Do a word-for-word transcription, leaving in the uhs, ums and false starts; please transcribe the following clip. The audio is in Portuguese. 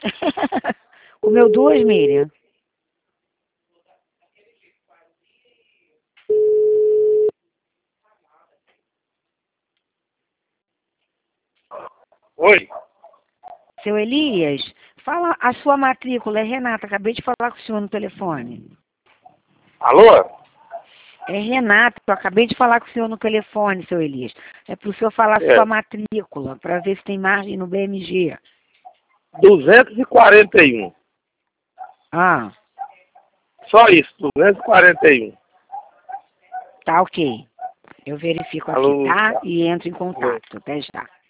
Comeu duas, Miriam? Oi. Seu Elias, fala a sua matrícula, é Renata, acabei de falar com o senhor no telefone. Alô? É Renata, eu acabei de falar com o senhor no telefone, seu Elias. É para o senhor falar a É. sua matrícula, para ver se tem margem no B M G. duzentos e quarenta e um. Ah, Só isso, duzentos e quarenta e um. tá ok. Eu verifico aqui, Alô? tá? E entro em contato. Até já.